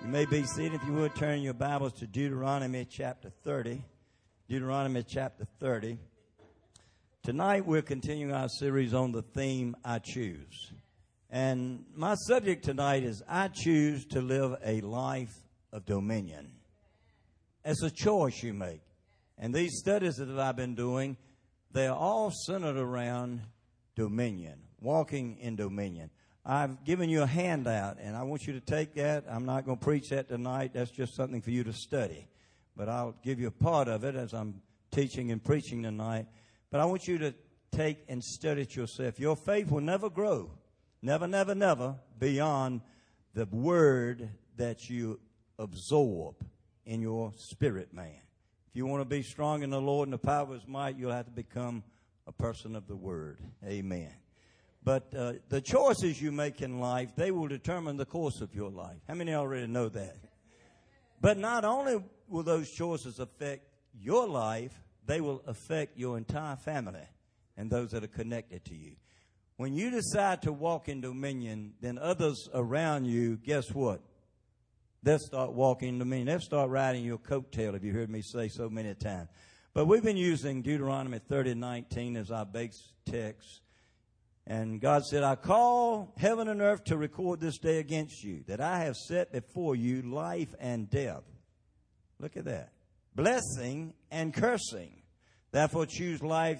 You may be seated. If you would, turn your Bibles to Deuteronomy chapter 30. Deuteronomy chapter 30. Tonight we're continuing our series on the theme, I Choose. And my subject tonight is, I choose to live a life of dominion. It's a choice you make. And these studies that I've been doing, they're all centered around dominion, walking in dominion. I've given you a handout, and I want you to take that. I'm not going to preach that tonight. That's just something for you to study. But I'll give you a part of it as I'm teaching and preaching tonight. But I want you to take and study it yourself. Your faith will never grow, never, never, never, beyond the word that you absorb in your spirit, man. If you want to be strong in the Lord and the power of His might, you'll have to become a person of the word. Amen. But the choices you make in life, they will determine the course of your life. How many already know that? But not only will those choices affect your life, they will affect your entire family and those that are connected to you. When you decide to walk in dominion, then others around you, guess what? They'll start walking in dominion. They'll start riding your coattail, if you heard me say so many times. But we've been using Deuteronomy 30:19 as our base text. And God said, I call heaven and earth to record this day against you, that I have set before you life and death. Look at that. Blessing and cursing. Therefore choose life.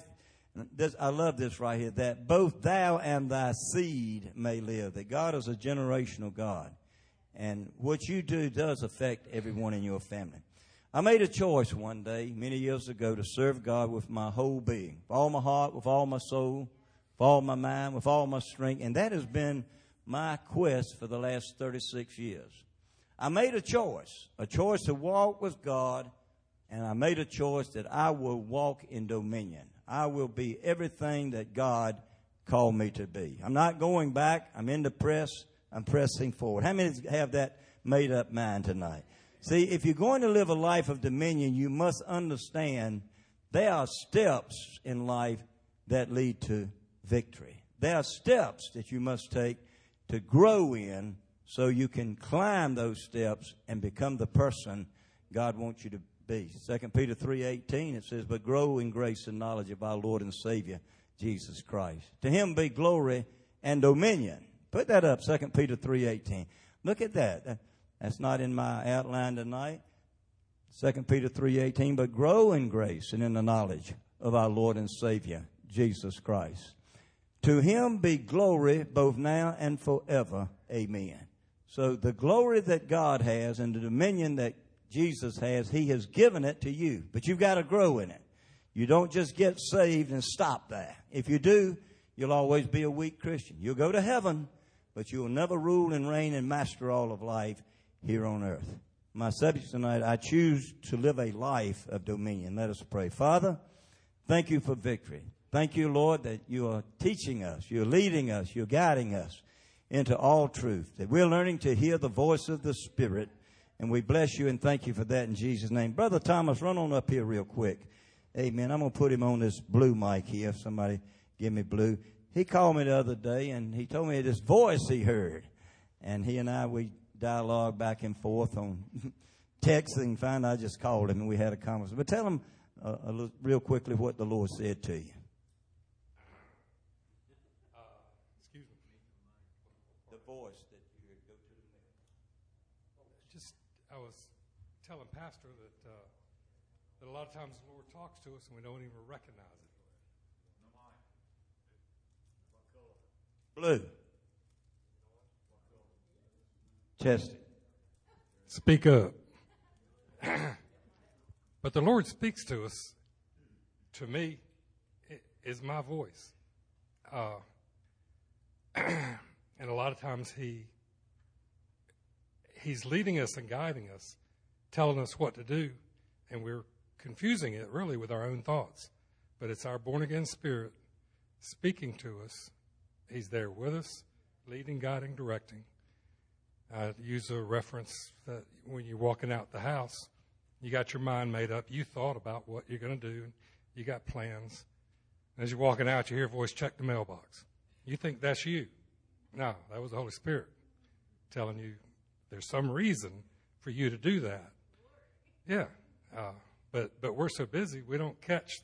I love this right here, that both thou and thy seed may live. That God is a generational God. And what you do does affect everyone in your family. I made a choice one day, many years ago, to serve God with my whole being. With all my heart, with all my soul, with all my mind, with all my strength. And that has been my quest for the last 36 years. I made a choice to walk with God, and I made a choice that I will walk in dominion. I will be everything that God called me to be. I'm not going back. I'm in the press. I'm pressing forward. How many have that made up mind tonight? See, if you're going to live a life of dominion, you must understand there are steps in life that lead to victory. There are steps that you must take to grow in so you can climb those steps and become the person God wants you to be. 2 Peter 3:18, it says, but grow in grace and knowledge of our Lord and Savior, Jesus Christ. To Him be glory and dominion. Put that up, 2 Peter 3:18. Look at that. That's not in my outline tonight. 2 Peter 3:18, but grow in grace and in the knowledge of our Lord and Savior, Jesus Christ. To Him be glory both now and forever. Amen. So the glory that God has and the dominion that Jesus has, He has given it to you. But you've got to grow in it. You don't just get saved and stop there. If you do, you'll always be a weak Christian. You'll go to heaven, but you'll never rule and reign and master all of life here on earth. My subject tonight, I choose to live a life of dominion. Let us pray. Father, thank you for victory. Thank you, Lord, that you are teaching us, you're leading us, you're guiding us into all truth, that we're learning to hear the voice of the Spirit, and we bless you and thank you for that in Jesus' name. Brother Thomas, run on up here real quick. Amen. I'm going to put him on this blue mic here. If somebody give me blue. He called me the other day, and he told me this voice he heard, and he and I, we dialogue back and forth on texting. Finally, I just called him, and we had a conversation. But tell him real quickly what the Lord said to you. Voice that you go to the just I was telling Pastor that a lot of times the Lord talks to us and we don't even recognize it. Blue. Test it. Speak up. But the Lord speaks to us. To me, it is my voice. And a lot of times He's leading us and guiding us, telling us what to do, and we're confusing it really with our own thoughts. But it's our born-again spirit speaking to us. He's there with us, leading, guiding, directing. I use a reference that when you're walking out the house, you got your mind made up. You thought about what you're going to do. You got plans. As you're walking out, you hear a voice, check the mailbox. You think that's you. No, that was the Holy Spirit telling you there's some reason for you to do that. Yeah. But we're so busy, we don't catch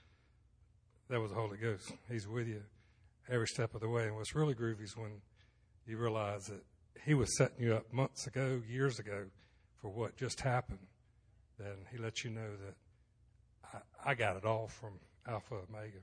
that was the Holy Ghost. He's with you every step of the way. And what's really groovy is when you realize that he was setting you up months ago, years ago, for what just happened. Then he lets you know that I got it all from Alpha Omega.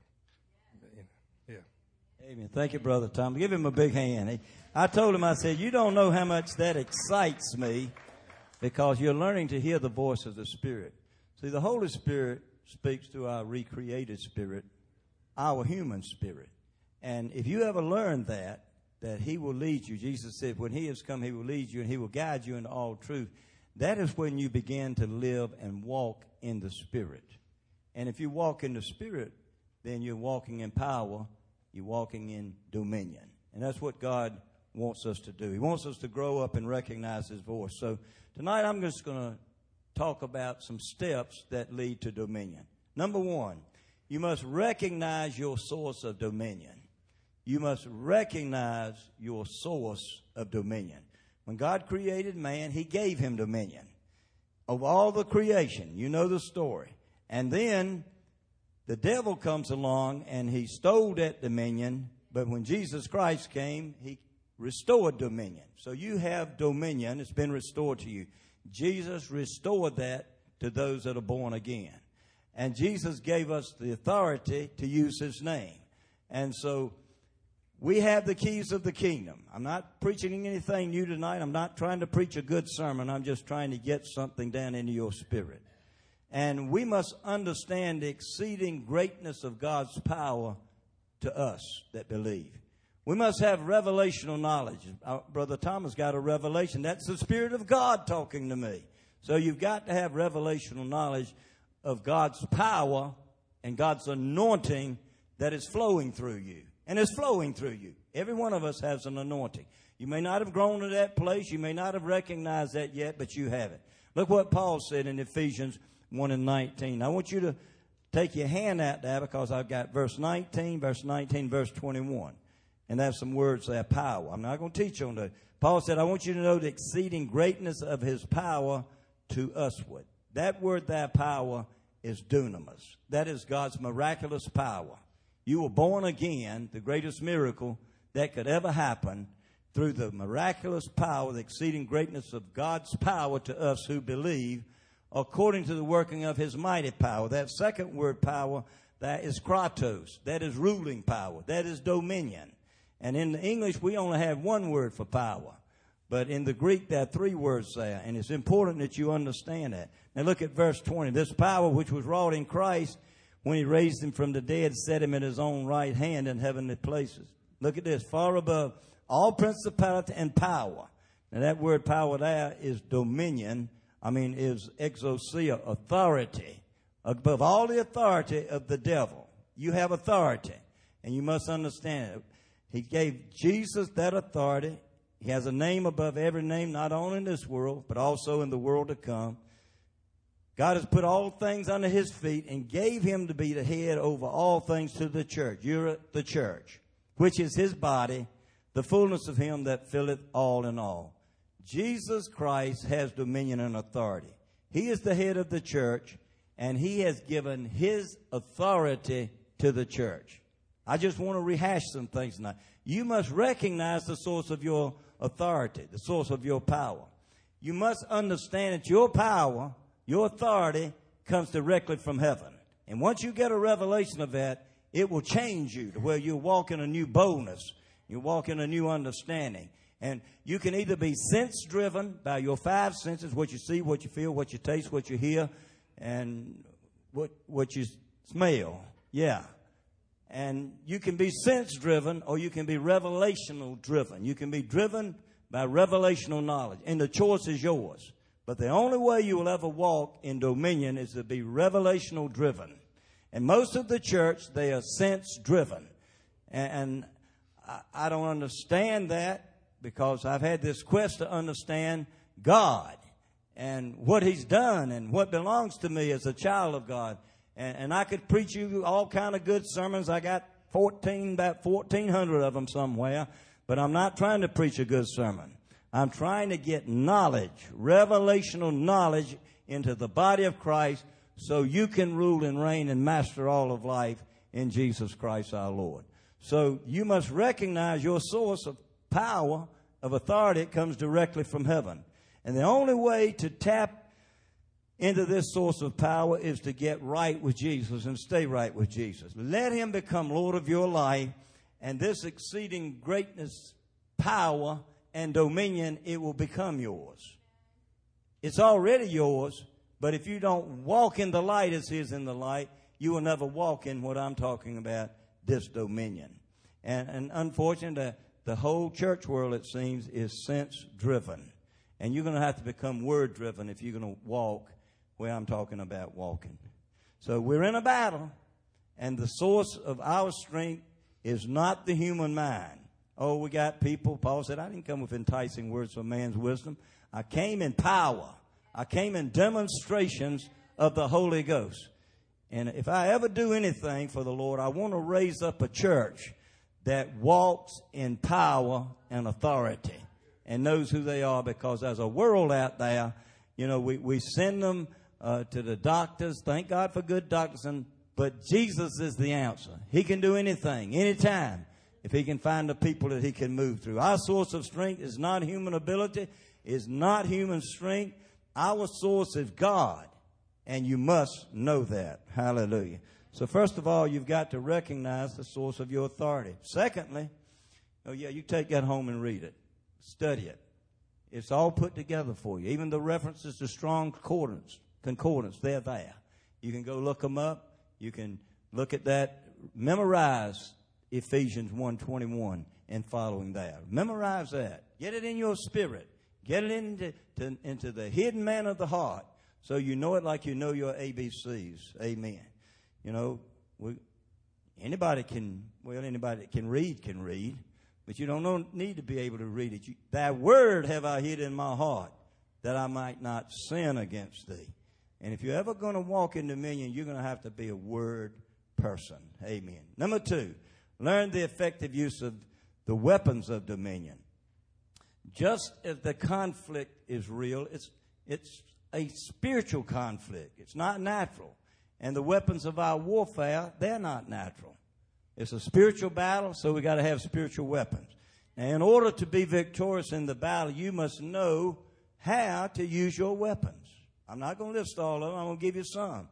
Yeah. Amen. Thank you, Brother Tom. Give him a big hand. I told him, I said, you don't know how much that excites me because you're learning to hear the voice of the Spirit. See, the Holy Spirit speaks to our recreated spirit, our human spirit. And if you ever learn that he will lead you. Jesus said, when he has come, he will lead you and he will guide you into all truth. That is when you begin to live and walk in the Spirit. And if you walk in the Spirit, then you're walking in power. You're walking in dominion. And that's what God wants us to do. He wants us to grow up and recognize his voice. So tonight I'm just going to talk about some steps that lead to dominion. Number one, you must recognize your source of dominion. You must recognize your source of dominion. When God created man, he gave him dominion of all the creation. You know the story. And then the devil comes along and he stole that dominion. But when Jesus Christ came, he restored dominion. So you have dominion. It's been restored to you. Jesus restored that to those that are born again. And Jesus gave us the authority to use his name. And so we have the keys of the kingdom. I'm not preaching anything new tonight. I'm not trying to preach a good sermon. I'm just trying to get something down into your spirit. And we must understand the exceeding greatness of God's power to us that believe. We must have revelational knowledge. Brother Thomas got a revelation. That's the Spirit of God talking to me. So you've got to have revelational knowledge of God's power and God's anointing that is flowing through you. And it's flowing through you. Every one of us has an anointing. You may not have grown to that place. You may not have recognized that yet, but you have it. Look what Paul said in Ephesians 1:19. I want you to take your hand out there because I've got verse 19, verse 21. And that's some words there, power. I'm not going to teach on that. Paul said, I want you to know the exceeding greatness of his power to usward. That word there, power, is dunamis. That is God's miraculous power. You were born again, the greatest miracle that could ever happen, through the miraculous power, the exceeding greatness of God's power to us who believe, according to the working of his mighty power. That second word, power, that is kratos. That is ruling power. That is dominion. And in the English, we only have one word for power. But in the Greek, there are three words there. And it's important that you understand that. Now look at verse 20. This power which was wrought in Christ when he raised him from the dead, set him at his own right hand in heavenly places. Look at this. Far above all principality and power. Now that word power there is dominion. Is exousia, authority. Above all the authority of the devil. You have authority. And you must understand it. He gave Jesus that authority. He has a name above every name, not only in this world, but also in the world to come. God has put all things under his feet and gave him to be the head over all things to the church. You're the church, which is his body, the fullness of him that filleth all in all. Jesus Christ has dominion and authority. He is the head of the church, and he has given his authority to the church. I just want to rehash some things tonight. You must recognize the source of your authority, the source of your power. You must understand that your power, your authority, comes directly from heaven. And once you get a revelation of that, it will change you to where you walk in a new boldness. You walk in a new understanding. And you can either be sense-driven by your five senses, what you see, what you feel, what you taste, what you hear, and what you smell. Yeah. And you can be sense-driven or you can be revelational-driven. You can be driven by revelational knowledge. And the choice is yours. But the only way you will ever walk in dominion is to be revelational-driven. And most of the church, they are sense-driven. And I don't understand that because I've had this quest to understand God and what he's done and what belongs to me as a child of God. And I could preach you all kind of good sermons. I got about 1,400 of them somewhere. But I'm not trying to preach a good sermon. I'm trying to get knowledge, revelational knowledge into the body of Christ so you can rule and reign and master all of life in Jesus Christ our Lord. So you must recognize your source of power, of authority. It comes directly from heaven. And the only way to tap into this source of power is to get right with Jesus and stay right with Jesus. Let him become Lord of your life, and this exceeding greatness, power, and dominion, it will become yours. It's already yours, but if you don't walk in the light as he is in the light, you will never walk in what I'm talking about, this dominion. And unfortunately, the whole church world, it seems, is sense-driven. And you're going to have to become word-driven if you're going to walk where I'm talking about walking. So we're in a battle, and the source of our strength is not the human mind. Oh, we got people. Paul said, I didn't come with enticing words of man's wisdom. I came in power. I came in demonstrations of the Holy Ghost. And if I ever do anything for the Lord, I want to raise up a church that walks in power and authority and knows who they are, because there's a world out there. You know, we send them to the doctors. Thank God for good doctors. But Jesus is the answer. He can do anything, anytime, if he can find the people that he can move through. Our source of strength is not human ability, is not human strength. Our source is God, and you must know that. Hallelujah. So first of all, you've got to recognize the source of your authority. Secondly, you take that home and read it. Study it. It's all put together for you. Even the references to strong concordance, they're there. You can go look them up. You can look at that. Memorize Ephesians 1:21 and following that. Memorize that. Get it in your spirit. Get it into the hidden man of the heart, so you know it like you know your ABCs. Amen. You know, anybody that can read, but you don't need to be able to read it. Thy word have I hid in my heart, that I might not sin against thee. And if you're ever going to walk in dominion, you're going to have to be a word person. Amen. Number 2, learn the effective use of the weapons of dominion. Just as the conflict is real, it's a spiritual conflict. It's not natural. And the weapons of our warfare, they're not natural. It's a spiritual battle, so we got to have spiritual weapons. Now, in order to be victorious in the battle, you must know how to use your weapons. I'm not going to list all of them. I'm going to give you some.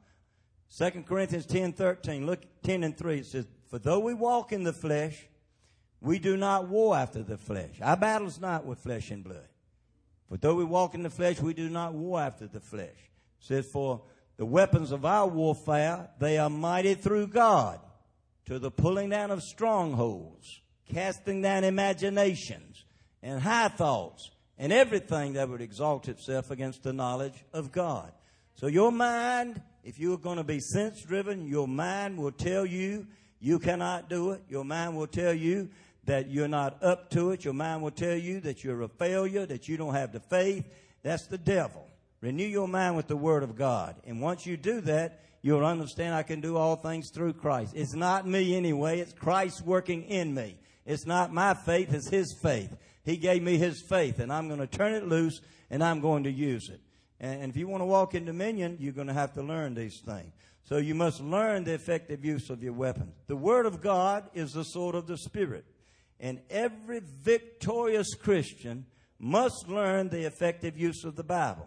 2 Corinthians 10:13. Look, 10 and 3. It says, for though we walk in the flesh, we do not war after the flesh. Our battle is not with flesh and blood. For though we walk in the flesh, we do not war after the flesh. It says, for the weapons of our warfare, they are mighty through God to the pulling down of strongholds, casting down imaginations and high thoughts and everything that would exalt itself against the knowledge of God. So your mind, if you're going to be sense-driven, your mind will tell you you cannot do it. Your mind will tell you that you're not up to it. Your mind will tell you that you're a failure, that you don't have the faith. That's the devil. Renew your mind with the Word of God. And once you do that, you'll understand I can do all things through Christ. It's not me anyway. It's Christ working in me. It's not my faith. It's His faith. He gave me His faith, and I'm going to turn it loose, and I'm going to use it. And if you want to walk in dominion, you're going to have to learn these things. So you must learn the effective use of your weapons. The Word of God is the sword of the Spirit. And every victorious Christian must learn the effective use of the Bible.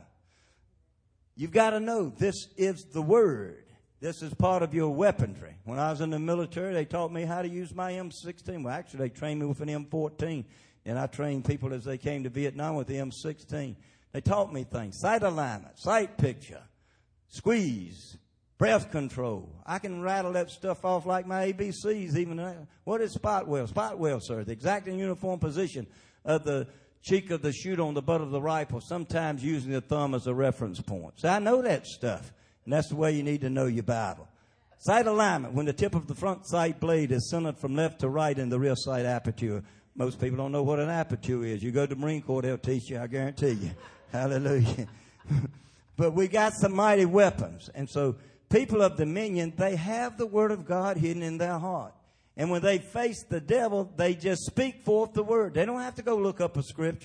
You've got to know this is the Word. This is part of your weaponry. When I was in the military, they taught me how to use my M16. Well, actually, they trained me with an M14. And I trained people as they came to Vietnam with the M16. They taught me things. Sight alignment, sight picture, squeeze, breath control. I can rattle that stuff off like my ABCs even. What is spot weld? Spot weld, sir. The exact and uniform position of the cheek of the shoot on the butt of the rifle, sometimes using the thumb as a reference point. So I know that stuff. And that's the way you need to know your Bible. Sight alignment, when the tip of the front sight blade is centered from left to right in the rear sight aperture. Most people don't know what an aperture is. You go to the Marine Corps, they'll teach you, I guarantee you. Hallelujah. But we got some mighty weapons. And so people of dominion, they have the Word of God hidden in their heart. And when they face the devil, they just speak forth the Word. They don't have to go look up a scripture.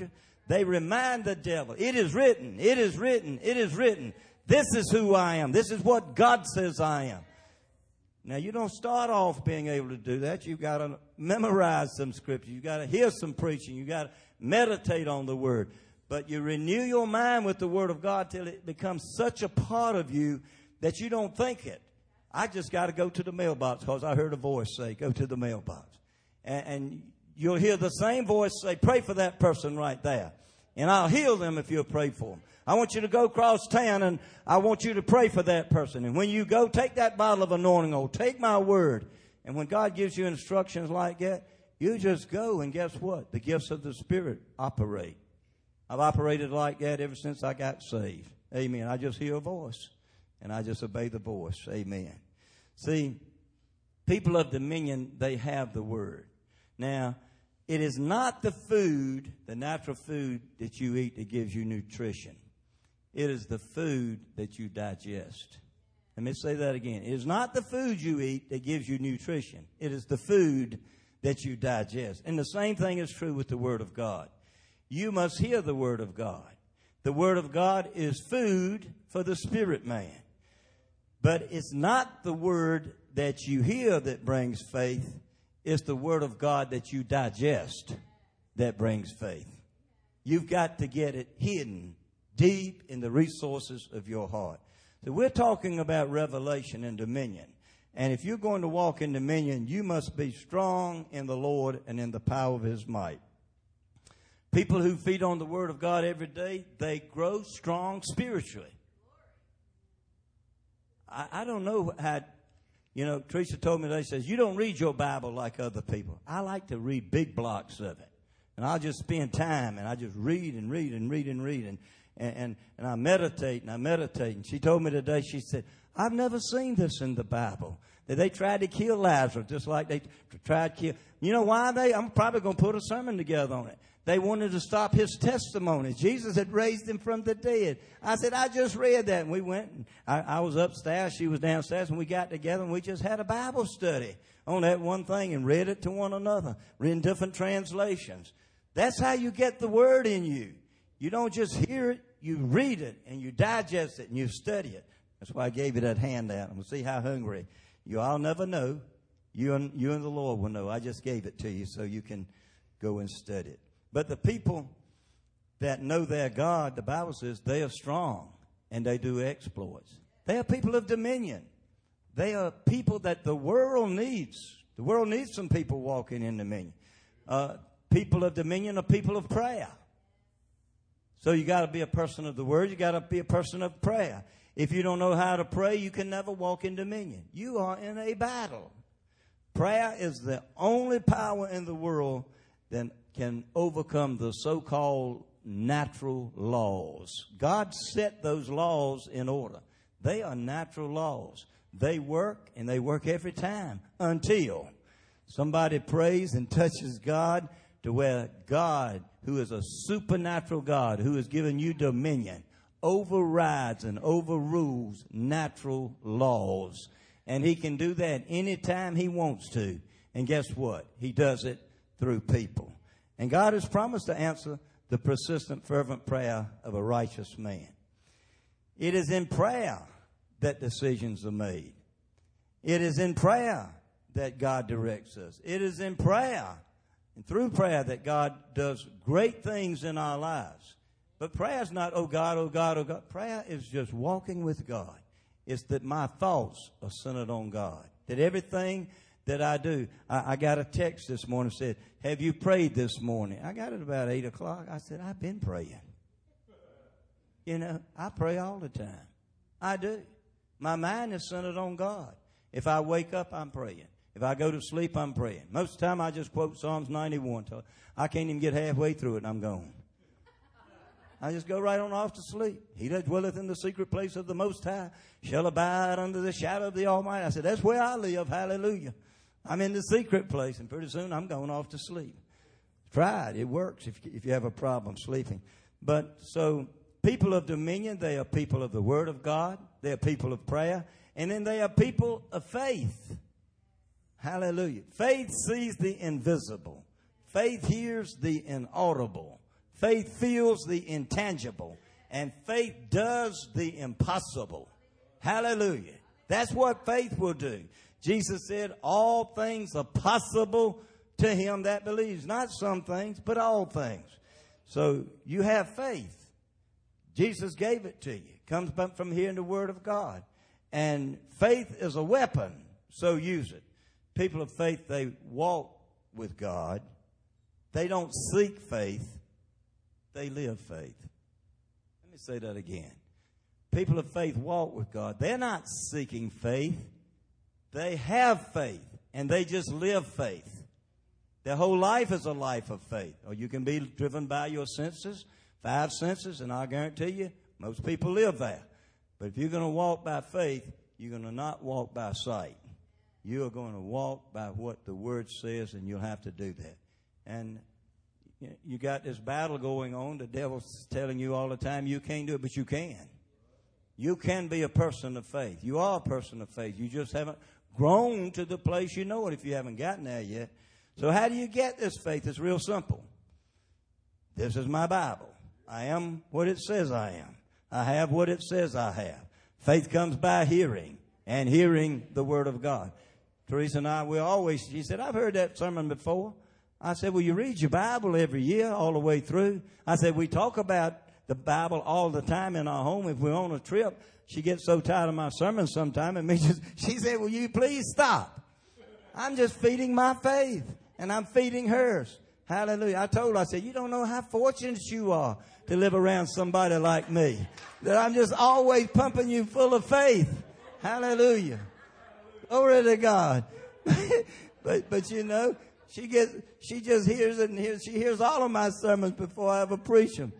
They remind the devil, it is written, it is written, it is written. This is who I am. This is what God says I am. Now, you don't start off being able to do that. You've got to memorize some scripture. You've got to hear some preaching. You've got to meditate on the Word. But you renew your mind with the Word of God till it becomes such a part of you that you don't think it. I just got to go to the mailbox because I heard a voice say, go to the mailbox. And you'll hear the same voice say, pray for that person right there. And I'll heal them if you'll pray for them. I want you to go across town and I want you to pray for that person. And when you go, take that bottle of anointing oil. Take my word. And when God gives you instructions like that, you just go and guess what? The gifts of the Spirit operate. I've operated like that ever since I got saved. Amen. I just hear a voice and I just obey the voice. Amen. See, people of dominion, they have the word. Now, it is not the food, the natural food that you eat that gives you nutrition. It is the food that you digest. Let me say that again. It is not the food you eat that gives you nutrition. It is the food that you digest. And the same thing is true with the Word of God. You must hear the Word of God. The Word of God is food for the spirit man. But it's not the Word that you hear that brings faith. It's the Word of God that you digest that brings faith. You've got to get it hidden deep in the resources of your heart. So we're talking about revelation and dominion. And if you're going to walk in dominion, you must be strong in the Lord and in the power of His might. People who feed on the Word of God every day, they grow strong spiritually. I don't know how, Teresa told me today, says, you don't read your Bible like other people. I like to read big blocks of it. And I'll just spend time and I just read and read and read and read. And I meditate and I meditate. And she told me today, she said, I've never seen this in the Bible. That they tried to kill Lazarus just like they tried to kill. You know why I'm probably going to put a sermon together on it. They wanted to stop his testimony. Jesus had raised him from the dead. I said, I just read that. And we went, and I was upstairs, she was downstairs, and we got together and we just had a Bible study on that one thing and read it to one another, read different translations. That's how you get the Word in you. You don't just hear it, you read it, and you digest it, and you study it. That's why I gave you that handout. And we'll see how hungry. You all never know. You and the Lord will know. I just gave it to you so you can go and study it. But the people that know their God, the Bible says, they are strong and they do exploits. They are people of dominion. They are people that the world needs. The world needs some people walking in dominion. People of dominion are people of prayer. So you got to be a person of the Word. You got to be a person of prayer. If you don't know how to pray, you can never walk in dominion. You are in a battle. Prayer is the only power in the world that can overcome the so-called natural laws. God set those laws in order. They are natural laws. They work, and they work every time until somebody prays and touches God to where God, who is a supernatural God, who has given you dominion, overrides and overrules natural laws. And He can do that anytime He wants to. And guess what? He does it through people. And God has promised to answer the persistent, fervent prayer of a righteous man. It is in prayer that decisions are made. It is in prayer that God directs us. It is in prayer and through prayer that God does great things in our lives. But prayer is not, oh God, oh God, oh God. Prayer is just walking with God. It's that my thoughts are centered on God. That everything that I do. I got a text this morning that said, have you prayed this morning? I got it about 8 o'clock. I said, I've been praying. I pray all the time. I do. My mind is centered on God. If I wake up, I'm praying. If I go to sleep, I'm praying. Most of the time, I just quote Psalms 91. I can't even get halfway through it, and I'm gone. I just go right on off to sleep. He that dwelleth in the secret place of the Most High shall abide under the shadow of the Almighty. I said, that's where I live. Hallelujah. I'm in the secret place, and pretty soon I'm going off to sleep. Try it. It works if you have a problem sleeping. But so people of dominion, they are people of the Word of God. They are people of prayer. And then they are people of faith. Hallelujah. Faith sees the invisible. Faith hears the inaudible. Faith feels the intangible. And faith does the impossible. Hallelujah. That's what faith will do. Jesus said, all things are possible to him that believes. Not some things, but all things. So you have faith. Jesus gave it to you. It comes from hearing the word of God. And faith is a weapon, so use it. People of faith, they walk with God. They don't seek faith. They live faith. Let me say that again. People of faith walk with God. They're not seeking faith. They have faith, and they just live faith. Their whole life is a life of faith. Or you can be driven by your senses, 5 senses, and I guarantee you, most people live there. But if you're going to walk by faith, you're going to not walk by sight. You are going to walk by what the Word says, and you'll have to do that. And you got this battle going on. The devil's telling you all the time you can't do it, but you can. You can be a person of faith. You are a person of faith. You just haven't grown to the place you know it if you haven't gotten there yet. So how do you get this faith? It's real simple. This is my Bible. I am what it says I am. I have what it says I have. Faith comes by hearing, and hearing the Word of God. Teresa and I, she said, I've heard that sermon before. I said, well, you read your Bible every year all the way through. I said, we talk about the Bible all the time in our home. If we're on a trip, she gets so tired of my sermons sometime. She said, will you please stop? I'm just feeding my faith, and I'm feeding hers. Hallelujah. I told her, I said, you don't know how fortunate you are to live around somebody like me. That I'm just always pumping you full of faith. Hallelujah. Glory to God. but you know, she just hears it, and she hears all of my sermons before I ever preach them.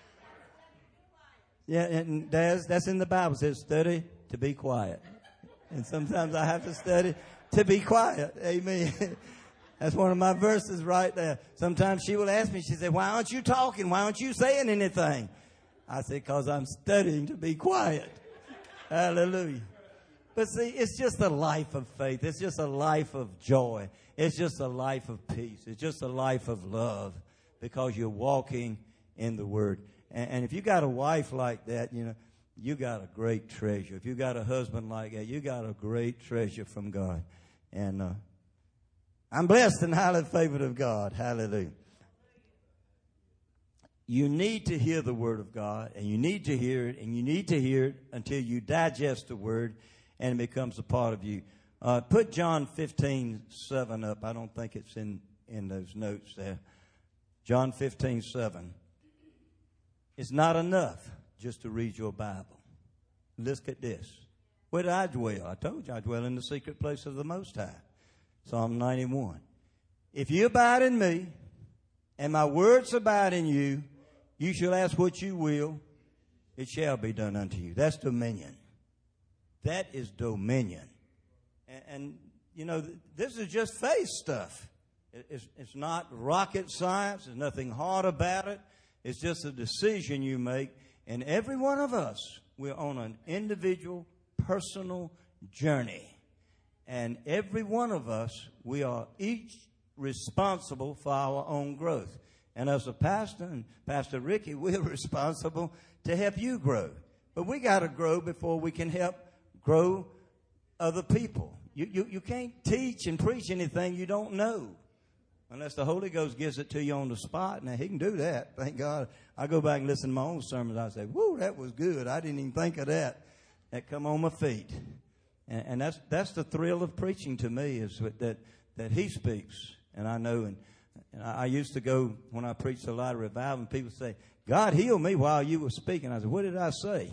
Yeah, and that's in the Bible. It says, study to be quiet. And sometimes I have to study to be quiet. Amen. That's one of my verses right there. Sometimes she will ask me, she said, why aren't you talking? Why aren't you saying anything? I said, because I'm studying to be quiet. Hallelujah. But see, it's just a life of faith. It's just a life of joy. It's just a life of peace. It's just a life of love because you're walking in the Word. And if you got a wife like that, you know, you got a great treasure. If you got a husband like that, you got a great treasure from God. And I'm blessed and highly favored of God. Hallelujah. You need to hear the Word of God, and you need to hear it, and you need to hear it until you digest the Word and it becomes a part of you. Put John 15:7 up. I don't think it's in those notes there. John 15:7. It's not enough just to read your Bible. Look at this. Where do I dwell? I told you I dwell in the secret place of the Most High. Psalm 91. If you abide in me, and my words abide in you, you shall ask what you will, it shall be done unto you. That's dominion. That is dominion. And you know, this is just faith stuff. It's not rocket science. There's nothing hard about it. It's just a decision you make. And every one of us, we're on an individual, personal journey. And every one of us, we are each responsible for our own growth. And as a pastor, and Pastor Ricky, we're responsible to help you grow. But we got to grow before we can help grow other people. You can't teach and preach anything you don't know unless the Holy Ghost gives it to you on the spot. Now, he can do that. Thank God. I go back and listen to my own sermons. I say, whoa, that was good. I didn't even think of that. That come on my feet. And that's the thrill of preaching to me is that he speaks. And I know, and I used to go when I preached a lot of revival, and people say, God healed me while you were speaking. I said, what did I say?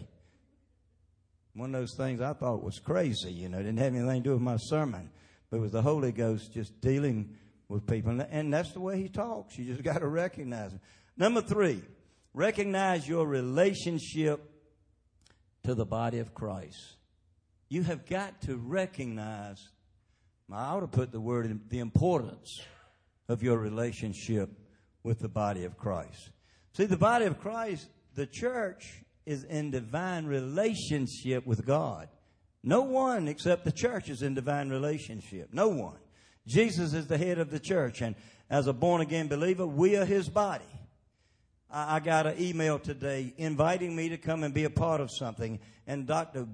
One of those things I thought was crazy, you know, didn't have anything to do with my sermon. But it was the Holy Ghost just dealing with people. And that's the way he talks. You just got to recognize him. Number 3, recognize your relationship to the body of Christ. You have got to recognize, I ought to put the word in, the importance of your relationship with the body of Christ. See, the body of Christ, the church, is in divine relationship with God. No one except the church is in divine relationship. No one. Jesus is the head of the church, and as a born-again believer, we are his body. I got an email today inviting me to come and be a part of something. And Dr.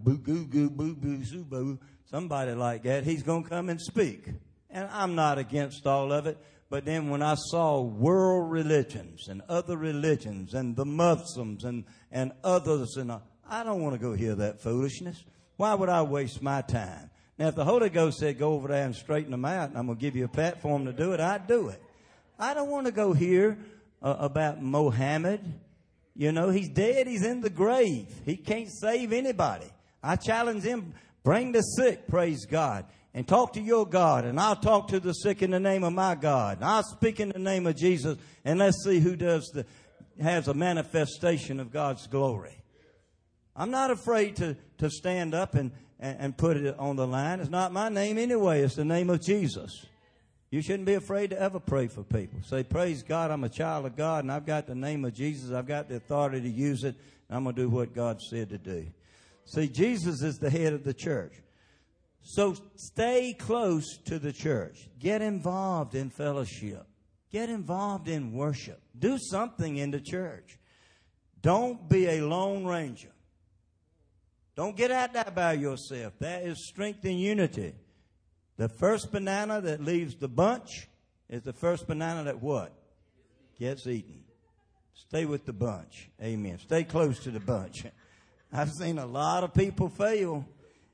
Boo, somebody like that, he's going to come and speak. And I'm not against all of it. But then when I saw world religions and other religions and the Muslims and others, and I don't want to go hear that foolishness. Why would I waste my time? Now, if the Holy Ghost said go over there and straighten them out, and I'm going to give you a platform to do it, I'd do it. I don't want to go hear about Mohammed. You know, he's dead. He's in the grave. He can't save anybody. I challenge him, bring the sick, praise God, and talk to your God, and I'll talk to the sick in the name of my God. And I'll speak in the name of Jesus, and let's see who has a manifestation of God's glory. I'm not afraid to stand up and put it on the line. It's not my name anyway. It's the name of Jesus. You shouldn't be afraid to ever pray for people. Say, praise God, I'm a child of God, and I've got the name of Jesus. I've got the authority to use it, and I'm going to do what God said to do. See, Jesus is the head of the church. So stay close to the church. Get involved in fellowship. Get involved in worship. Do something in the church. Don't be a lone ranger. Don't get out there by yourself. That is strength in unity. The first banana that leaves the bunch is the first banana that what? Gets eaten. Stay with the bunch. Amen. Stay close to the bunch. I've seen a lot of people fail.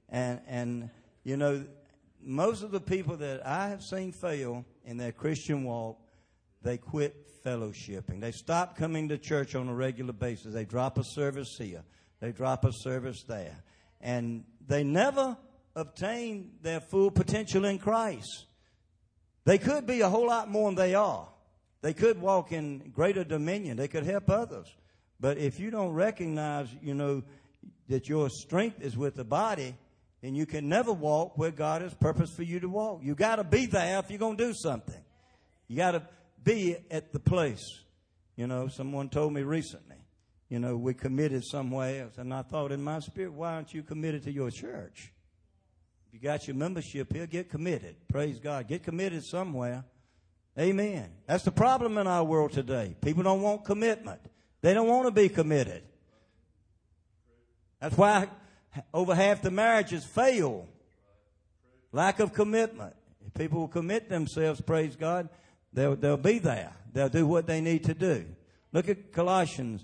And you know, most of the people that I have seen fail in their Christian walk, they quit fellowshipping. They stop coming to church on a regular basis. They drop a service here. They drop a service there. And they never obtain their full potential in Christ. They could be a whole lot more than they are. They could walk in greater dominion. They could help others. But if you don't recognize, you know, that your strength is with the body, then you can never walk where God has purposed for you to walk. You got to be there if you're going to do something. You got to be at the place. You know, someone told me recently, you know, we committed somewhere else. And I thought in my spirit, why aren't you committed to your church? If you got your membership here, get committed. Praise God. Get committed somewhere. Amen. That's the problem in our world today. People don't want commitment. They don't want to be committed. That's why over half the marriages fail. Lack of commitment. If people will commit themselves, praise God, they'll be there. They'll do what they need to do. Look at Colossians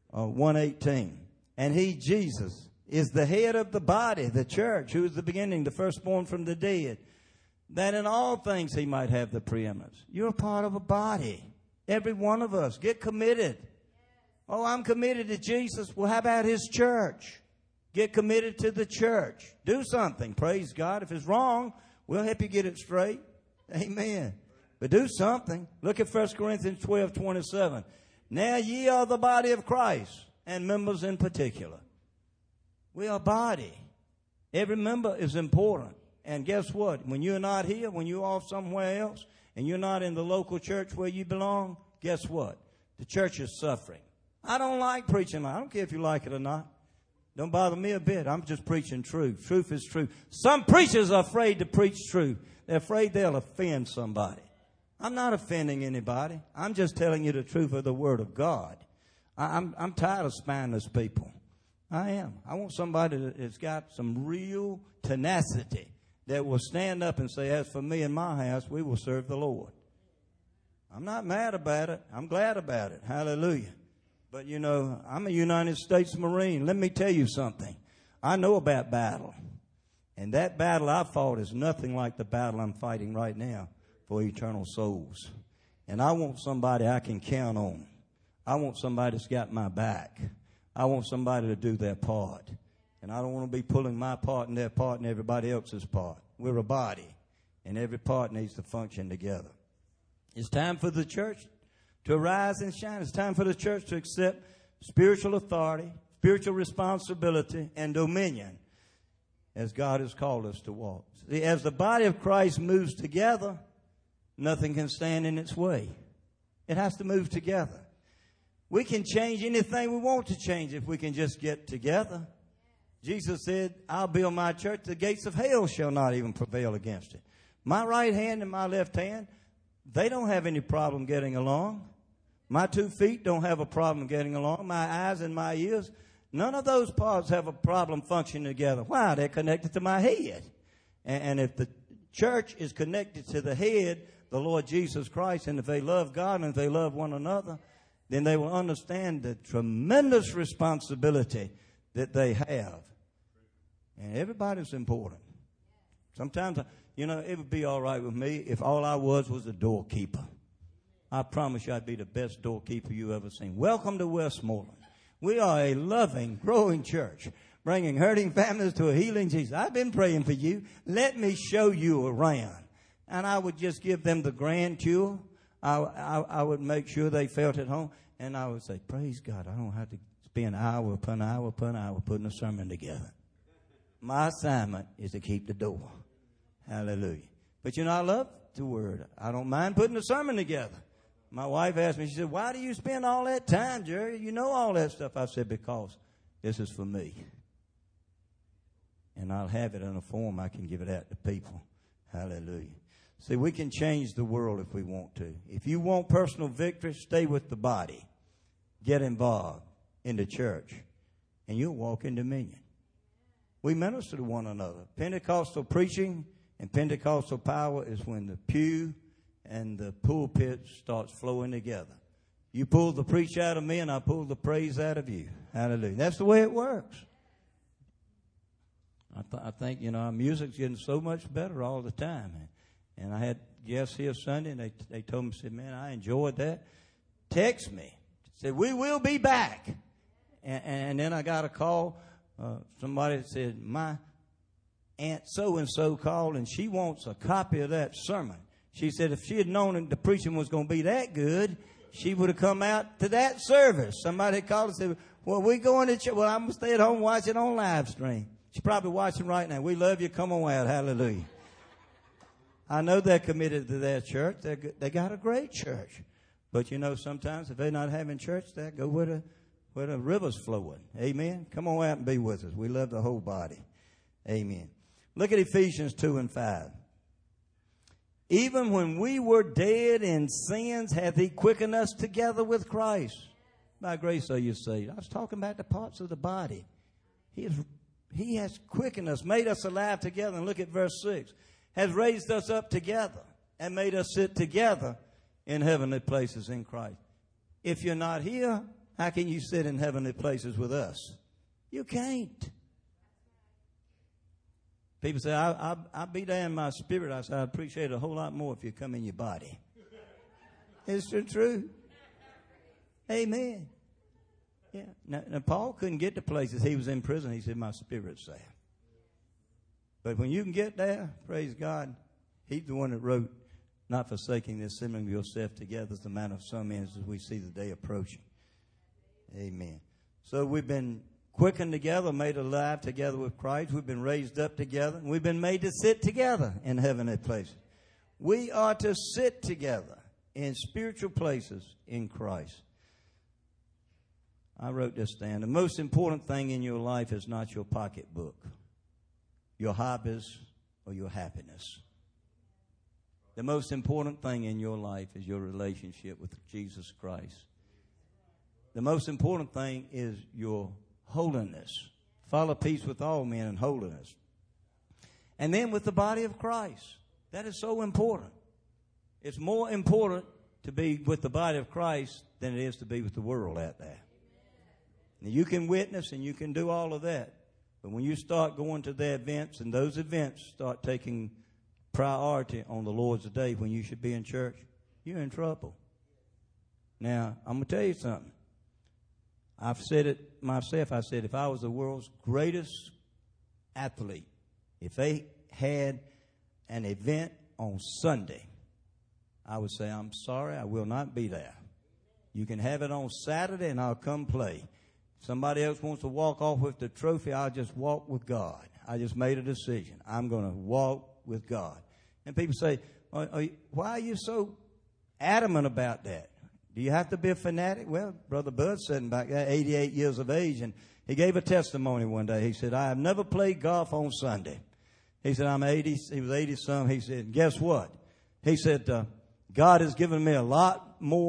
1:18. And he, Jesus, is the head of the body, the church, who is the beginning, the firstborn from the dead, that in all things he might have the preeminence. You're a part of a body. Every one of us. Get committed. Oh, I'm committed to Jesus. Well, how about his church? Get committed to the church. Do something. Praise God. If it's wrong, we'll help you get it straight. Amen. But do something. Look at 1 Corinthians 12:27. Now ye are the body of Christ, and members in particular. We are body. Every member is important. And guess what? When you're not here, when you're off somewhere else, and you're not in the local church where you belong, guess what? The church is suffering. I don't like preaching. I don't care if you like it or not. Don't bother me a bit. I'm just preaching truth. Truth is truth. Some preachers are afraid to preach truth. They're afraid they'll offend somebody. I'm not offending anybody. I'm just telling you the truth of the Word of God. I'm tired of spineless people. I am. I want somebody that's got some real tenacity that will stand up and say, as for me and my house, we will serve the Lord. I'm not mad about it. I'm glad about it. Hallelujah. But, you know, I'm a United States Marine. Let me tell you something. I know about battle. And that battle I fought is nothing like the battle I'm fighting right now for eternal souls. And I want somebody I can count on. I want somebody that's got my back. I want somebody to do their part. And I don't want to be pulling my part and their part and everybody else's part. We're a body. And every part needs to function together. It's time for the church to arise and shine. It's time for the church to accept spiritual authority, spiritual responsibility, and dominion as God has called us to walk. See, as the body of Christ moves together, nothing can stand in its way. It has to move together. We can change anything we want to change if we can just get together. Jesus said, I'll build my church. The gates of hell shall not even prevail against it. My right hand and my left hand, they don't have any problem getting along. My 2 feet don't have a problem getting along. My eyes and my ears, none of those parts have a problem functioning together. Why? They're connected to my head. And if the church is connected to the head, the Lord Jesus Christ, and if they love God and if they love one another, then they will understand the tremendous responsibility that they have. And everybody's important. Sometimes, it would be all right with me if all I was a doorkeeper. I promise you I'd be the best doorkeeper you ever seen. Welcome to Westmoreland. We are a loving, growing church, bringing hurting families to a healing Jesus. I've been praying for you. Let me show you around. And I would just give them the grand tour. I would make sure they felt at home. And I would say, praise God, I don't have to spend hour upon hour upon hour putting a sermon together. My assignment is to keep the door. Hallelujah. But I love the word. I don't mind putting a sermon together. My wife asked me, she said, why do you spend all that time, Jerry? You know all that stuff. I said, because this is for me. And I'll have it in a form I can give it out to people. Hallelujah. See, we can change the world if we want to. If you want personal victory, stay with the body. Get involved in the church, and you'll walk in dominion. We minister to one another. Pentecostal preaching and Pentecostal power is when the pew and the pulpit starts flowing together. You pull the preach out of me, and I pull the praise out of you. Hallelujah. That's the way it works. I think, our music's getting so much better all the time. And I had guests here Sunday, and they told me, said, man, I enjoyed that. Text me. Said, we will be back. And then I got a call. Somebody said, my Aunt so-and-so called, and she wants a copy of that sermon. She said if she had known that the preaching was going to be that good, she would have come out to that service. Somebody called and said, well, we going to church. Well, I'm going to stay at home and watch it on live stream. She's probably watching right now. We love you. Come on out. Hallelujah. I know they're committed to their church. They got a great church. But, sometimes if they're not having church, they go where the river's flowing. Amen. Come on out and be with us. We love the whole body. Amen. Look at Ephesians 2:5. Even when we were dead in sins, hath he quickened us together with Christ. By grace are you saved. I was talking about the parts of the body. He has quickened us, made us alive together. And look at verse 6. Has raised us up together and made us sit together in heavenly places in Christ. If you're not here, how can you sit in heavenly places with us? You can't. People say, I'll be there in my spirit. I say, I appreciate it a whole lot more if you come in your body. It's the truth. Amen. Yeah. Now, Paul couldn't get to places. He was in prison. He said, my spirit's there. But when you can get there, praise God, he's the one that wrote, not forsaking the assembling of yourself together as the manner of some is as we see the day approaching. Amen. So we've been quickened together, made alive together with Christ. We've been raised up together. And we've been made to sit together in heavenly places. We are to sit together in spiritual places in Christ. I wrote this down. The most important thing in your life is not your pocketbook, your hobbies, or your happiness. The most important thing in your life is your relationship with Jesus Christ. The most important thing is your holiness. Follow peace with all men and holiness. And then with the body of Christ. That is so important. It's more important to be with the body of Christ than it is to be with the world out there. Now, you can witness and you can do all of that. But when you start going to the events and those events start taking priority on the Lord's day when you should be in church, you're in trouble. Now, I'm going to tell you something. I've said it myself. I said if I was the world's greatest athlete, if they had an event on Sunday, I would say, I'm sorry, I will not be there. You can have it on Saturday and I'll come play. Somebody else wants to walk off with the trophy, I'll just walk with God. I just made a decision. I'm going to walk with God. And people say, why are you so adamant about that? Do you have to be a fanatic? Well, Brother Bud said back there, 88 years of age, and he gave a testimony one day. He said, I have never played golf on Sunday. He said, I'm 80. He was 80-some. He said, guess what? He said, God has given me a lot more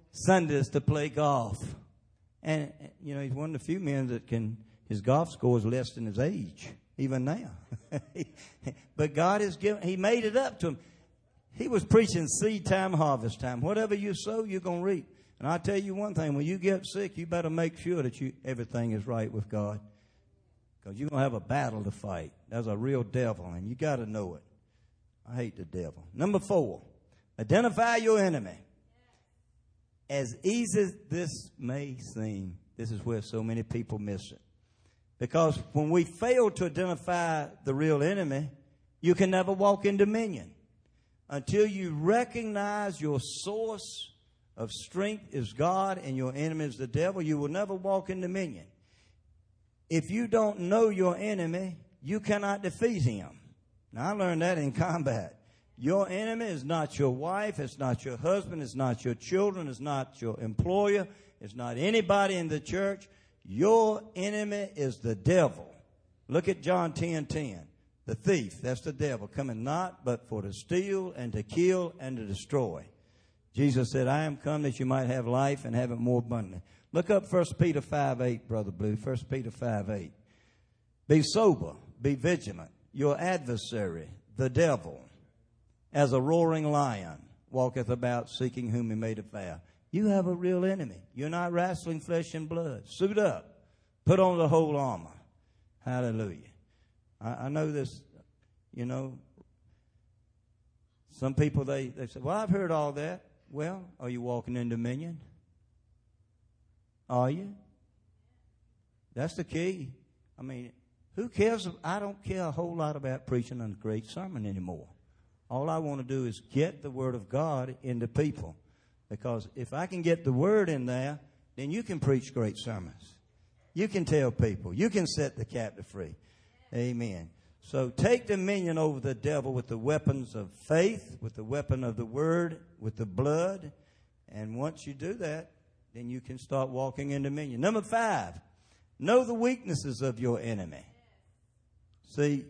Sundays to play golf. And, you know, he's one of the few men that his golf score is less than his age, even now. But God has he made it up to him. He was preaching seed time, harvest time. Whatever you sow, you're going to reap. And I'll tell you one thing, when you get sick, you better make sure that everything is right with God. Because you're going to have a battle to fight. There's a real devil, and you got to know it. I hate the devil. Number 4, identify your enemy. As easy as this may seem, this is where so many people miss it. Because when we fail to identify the real enemy, you can never walk in dominion. Until you recognize your source of strength is God and your enemy is the devil, you will never walk in dominion. If you don't know your enemy, you cannot defeat him. Now, I learned that in combat. Your enemy is not your wife, it's not your husband, it's not your children, it's not your employer, it's not anybody in the church. Your enemy is the devil. Look at John 10:10. The thief, that's the devil, coming not but for to steal and to kill and to destroy. Jesus said, I am come that you might have life and have it more abundantly. Look up 1 Peter 5:8, Brother Blue. 1 Peter 5:8. Be sober, be vigilant. Your adversary, the devil, as a roaring lion, walketh about seeking whom he may devour. You have a real enemy. You're not wrestling flesh and blood. Suit up. Put on the whole armor. Hallelujah. I know this, you know, some people, they say, well, I've heard all that. Well, are you walking in dominion? Are you? That's the key. I mean, who cares? I don't care a whole lot about preaching a great sermon anymore. All I want to do is get the Word of God into people. Because if I can get the Word in there, then you can preach great sermons. You can tell people. You can set the captive free. Amen. So take dominion over the devil with the weapons of faith, with the weapon of the Word, with the blood. And once you do that, then you can start walking in dominion. Number 5, know the weaknesses of your enemy. See,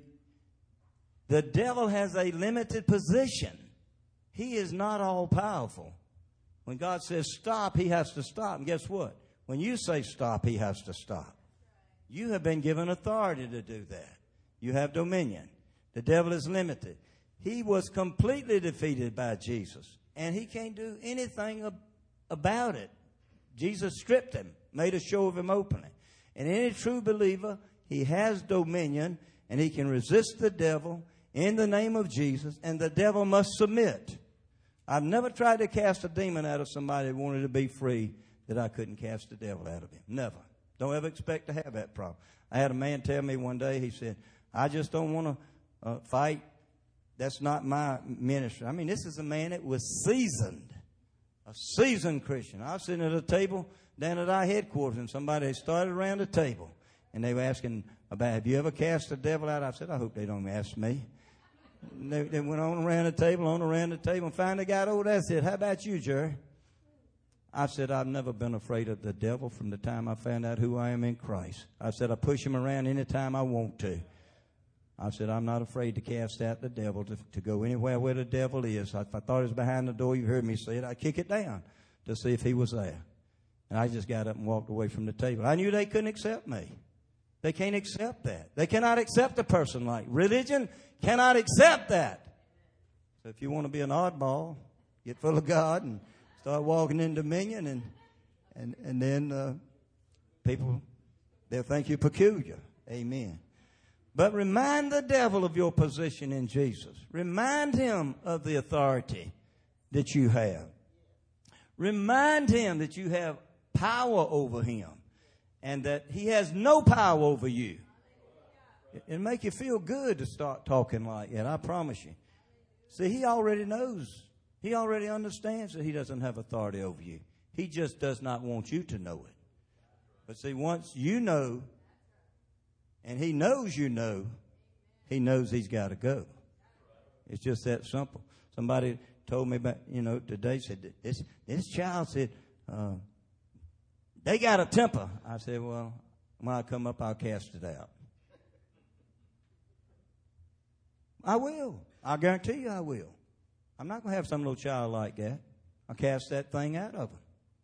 the devil has a limited position. He is not all powerful. When God says stop, he has to stop. And guess what? When you say stop, he has to stop. You have been given authority to do that. You have dominion. The devil is limited. He was completely defeated by Jesus, and he can't do anything about it. Jesus stripped him, made a show of him openly. And any true believer, he has dominion, and he can resist the devil in the name of Jesus, and the devil must submit. I've never tried to cast a demon out of somebody that wanted to be free that I couldn't cast the devil out of him. Never. Don't ever expect to have that problem. I had a man tell me one day, he said, I just don't want to fight. That's not my ministry. I mean, this is a man that was seasoned, a seasoned Christian. I was sitting at a table down at our headquarters, and somebody started around the table, and they were asking about, have you ever cast the devil out? I said, I hope they don't ask me. They went on around the table, and finally got over there and said, how about you, Jerry? I said, I've never been afraid of the devil from the time I found out who I am in Christ. I said, I push him around anytime I want to. I said, I'm not afraid to cast out the devil, to go anywhere where the devil is. If I thought he was behind the door, you heard me say it, I'd kick it down to see if he was there. And I just got up and walked away from the table. I knew they couldn't accept me. They can't accept that. They cannot accept a person like religion cannot accept that. So if you want to be an oddball, get full of God and start walking in dominion, and then people, they'll think you're peculiar. Amen. But remind the devil of your position in Jesus. Remind him of the authority that you have. Remind him that you have power over him and that he has no power over you. It'll make you feel good to start talking like that, I promise you. See, he already knows. He already understands that he doesn't have authority over you. He just does not want you to know it. But see, once you know, and he knows you know, he knows he's got to go. It's just that simple. Somebody told me about, today, said, this child said, they got a temper. I said, well, when I come up, I'll cast it out. I will. I guarantee you I will. I'm not going to have some little child like that. I'll cast that thing out of him.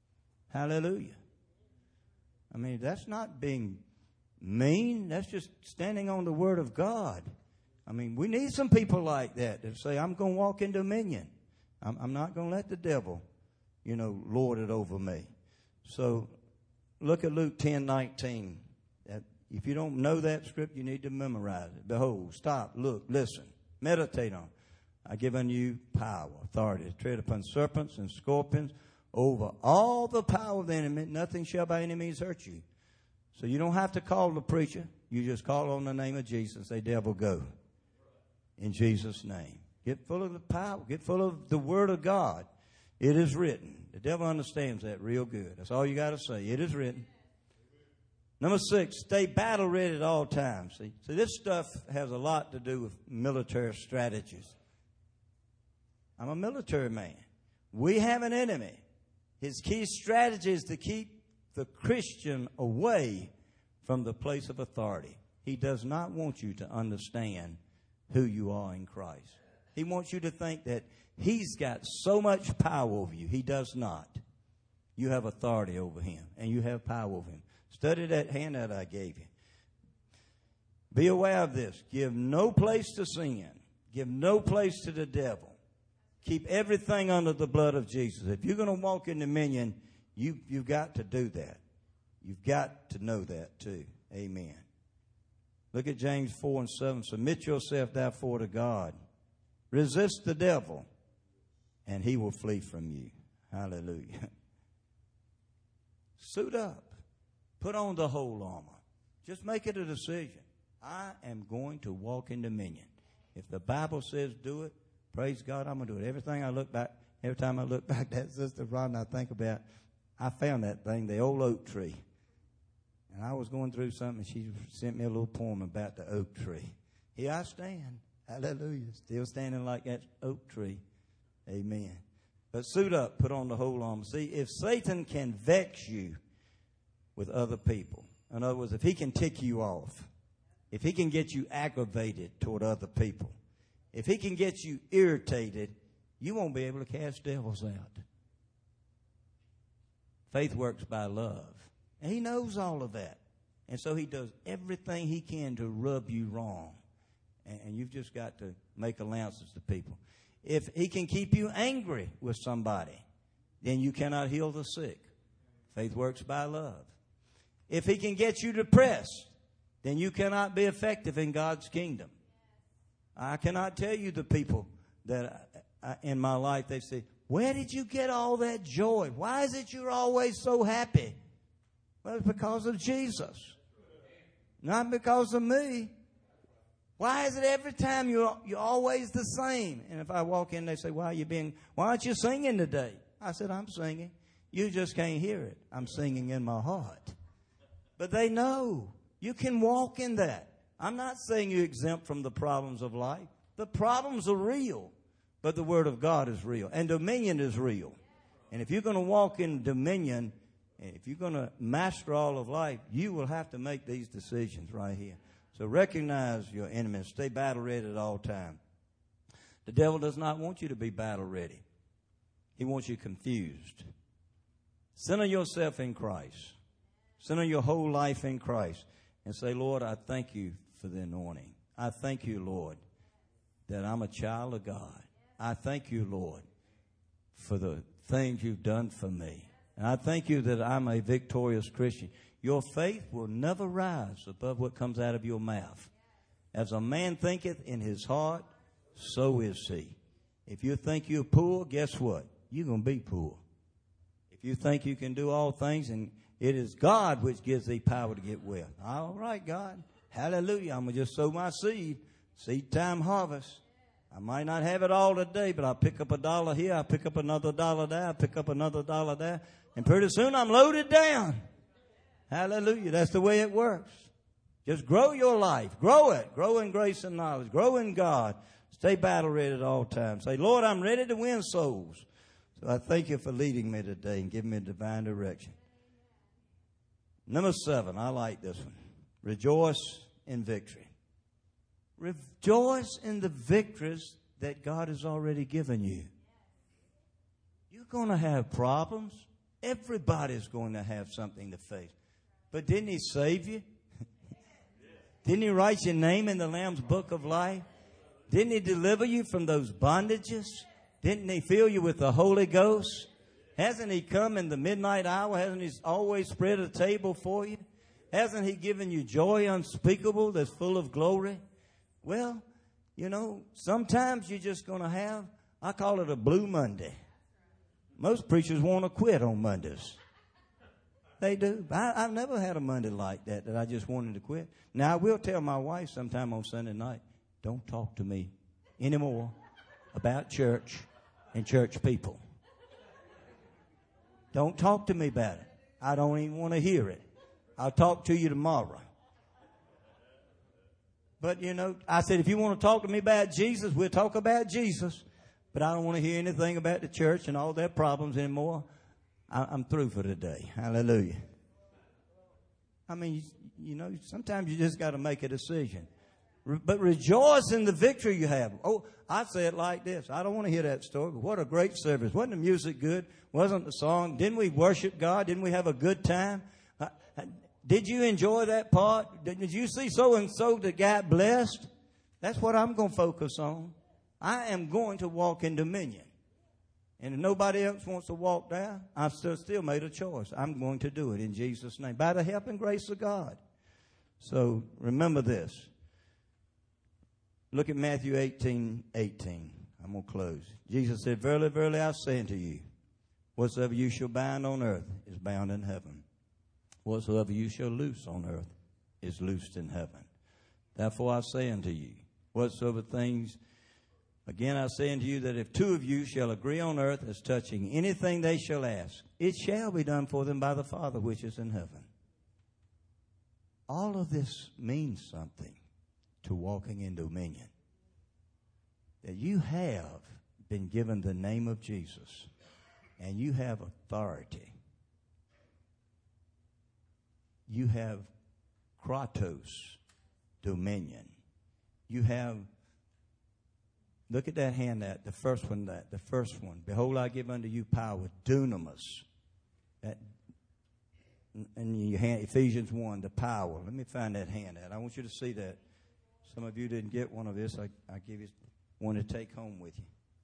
Hallelujah. I mean, that's not being mean. That's just standing on the Word of God. I mean, we need some people like that say, I'm going to walk in dominion. I'm not going to let the devil, lord it over me. So look at Luke 10:19. If you don't know that script, you need to memorize it. Behold, stop, look, listen, meditate on it. I give unto you power, authority to tread upon serpents and scorpions, over all the power of the enemy. Nothing shall by any means hurt you. So you don't have to call the preacher. You just call on the name of Jesus. Say, devil, go. In Jesus' name. Get full of the power. Get full of the Word of God. It is written. The devil understands that real good. That's all you got to say. It is written. Number 6, stay battle ready at all times. See, this stuff has a lot to do with military strategies. I'm a military man. We have an enemy. His key strategy is to keep the Christian away from the place of authority. He does not want you to understand who you are in Christ. He wants you to think that he's got so much power over you. He does not. You have authority over him, and you have power over him. Study that handout I gave you. Be aware of this. Give no place to sin. Give no place to the devil. Keep everything under the blood of Jesus. If you're going to walk in dominion, you've got to do that. You've got to know that too. Amen. Look at James 4:7. Submit yourself therefore to God. Resist the devil, and he will flee from you. Hallelujah. Suit up. Put on the whole armor. Just make it a decision. I am going to walk in dominion. If the Bible says do it, praise God, I'm going to do it. Every time I look back, that Sister Rhonda, I think about, I found that thing, the old oak tree. And I was going through something, and she sent me a little poem about the oak tree. Here I stand. Hallelujah. Still standing like that oak tree. Amen. But suit up. Put on the whole armor. See, if Satan can vex you with other people, in other words, if he can tick you off, if he can get you aggravated toward other people, if he can get you irritated, you won't be able to cast devils out. Faith works by love. And he knows all of that. And so he does everything he can to rub you wrong. And you've just got to make allowances to people. If he can keep you angry with somebody, then you cannot heal the sick. Faith works by love. If he can get you depressed, then you cannot be effective in God's kingdom. I cannot tell you the people that in my life, they say, where did you get all that joy? Why is it you're always so happy? Well, it's because of Jesus. Not because of me. Why is it every time you're always the same? And if I walk in, they say, why aren't you singing today? I said, I'm singing. You just can't hear it. I'm singing in my heart. But they know. You can walk in that. I'm not saying you're exempt from the problems of life. The problems are real. But the Word of God is real. And dominion is real. And if you're going to walk in dominion, if you're going to master all of life, you will have to make these decisions right here. So recognize your enemies. Stay battle ready at all times. The devil does not want you to be battle ready. He wants you confused. Center yourself in Christ. Center your whole life in Christ. And say, Lord, I thank you for the anointing. I thank you, Lord, that I'm a child of God. I thank you, Lord, for the things you've done for me. And I thank you that I'm a victorious Christian. Your faith will never rise above what comes out of your mouth. As a man thinketh in his heart, so is he. If you think you're poor, guess what? You're going to be poor. If you think you can do all things, and it is God which gives thee power to get wealth. All right, God. Hallelujah. I'm going to just sow my seed. Seed time harvest. I might not have it all today, but I'll pick up $1 here. I'll pick up another $1 there. I'll pick up another $1 there. And pretty soon I'm loaded down. Hallelujah. That's the way it works. Just grow your life. Grow it. Grow in grace and knowledge. Grow in God. Stay battle ready at all times. Say, Lord, I'm ready to win souls. So I thank you for leading me today and giving me divine direction. Number 7, I like this one. Rejoice in victory. Rejoice in the victories that God has already given you. You're going to have problems. Everybody's going to have something to face. But didn't he save you? Didn't he write your name in the Lamb's book of life? Didn't he deliver you from those bondages? Didn't he fill you with the Holy Ghost? Hasn't he come in the midnight hour? Hasn't he always spread a table for you? Hasn't he given you joy unspeakable that's full of glory? Well, you know, sometimes you're just going to have, I call it a blue Monday. Most preachers want to quit on Mondays. They do. I've never had a Monday like that I just wanted to quit. Now, I will tell my wife sometime on Sunday night, don't talk to me anymore about church and church people. Don't talk to me about it. I don't even want to hear it. I'll talk to you tomorrow. But, you know, I said, if you want to talk to me about Jesus, we'll talk about Jesus. But I don't want to hear anything about the church and all their problems anymore. I'm through for today. Hallelujah. I mean, you know, sometimes you just got to make a decision. But rejoice in the victory you have. Oh, I say it like this. I don't want to hear that story, but what a great service. Wasn't the music good? Wasn't the song? Didn't we worship God? Didn't we have a good time? Did you enjoy that part? Did you see so-and-so that got blessed? That's what I'm going to focus on. I am going to walk in dominion. And if nobody else wants to walk there, I've still made a choice. I'm going to do it in Jesus' name, by the help and grace of God. So remember this. Look at Matthew 18:18. I'm going to close. Jesus said, verily, verily, I say unto you, whatsoever you shall bind on earth is bound in heaven. Whatsoever you shall loose on earth is loosed in heaven. Therefore I say unto you, whatsoever things, again I say unto you, that if two of you shall agree on earth as touching anything they shall ask, it shall be done for them by the Father which is in heaven. All of this means something to walking in dominion. That you have been given the name of Jesus, and you have authority. You have kratos, dominion. You have, look at that hand, the first one. Behold, I give unto you power, dunamis. That, in your hand, Ephesians 1, the power. Let me find that hand out. I want you to see that. Some of you didn't get one of this. I give you one to take home with you.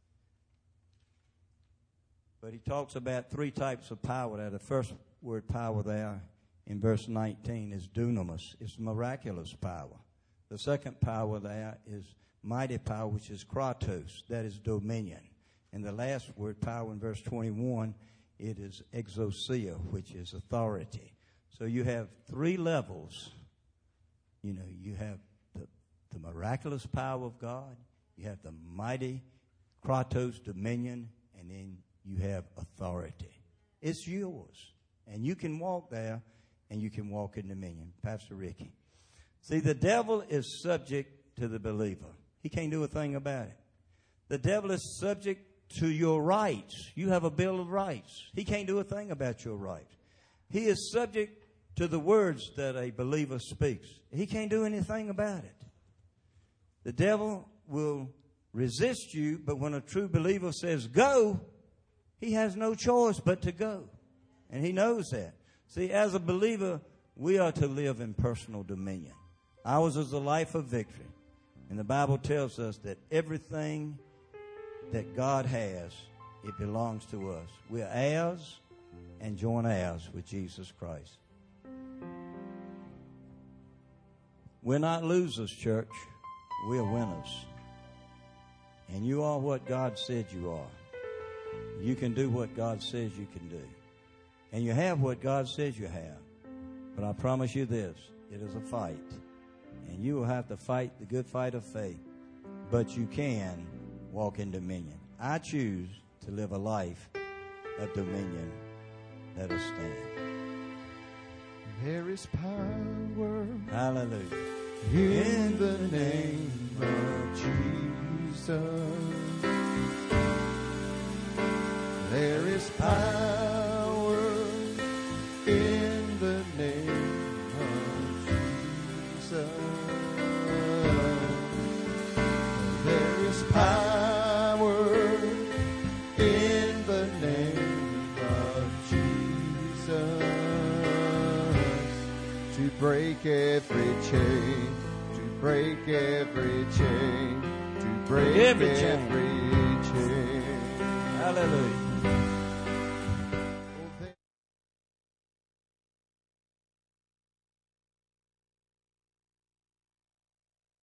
But he talks about three types of power there. The first word power there in verse 19 is dunamis. It's miraculous power. The second power there is mighty power, which is kratos. That is dominion. And the last word power in verse 21, it is exousia, which is authority. So you have three levels. You know, you have the miraculous power of God. You have the mighty kratos, dominion, and then you have authority. It's yours. And you can walk there, and you can walk in dominion. Pastor Ricky. See, the devil is subject to the believer. He can't do a thing about it. The devil is subject to your rights. You have a Bill of Rights. He can't do a thing about your rights. He is subject to the words that a believer speaks. He can't do anything about it. The devil will resist you, but when a true believer says go, he has no choice but to go. And he knows that. See, as a believer, we are to live in personal dominion. Ours is a life of victory. And the Bible tells us that everything that God has, it belongs to us. We're heirs and joint heirs with Jesus Christ. We're not losers, church. We're winners. And you are what God said you are. You can do what God says you can do. And you have what God says you have. But I promise you this, it is a fight. And you will have to fight the good fight of faith. But you can walk in dominion. I choose to live a life of dominion. Let us stand. There is power. Hallelujah. In the name of Jesus. There is power in the name of Jesus. There is power in the name of Jesus. every chain, to break every chain, to break Every chain. every chain. Hallelujah.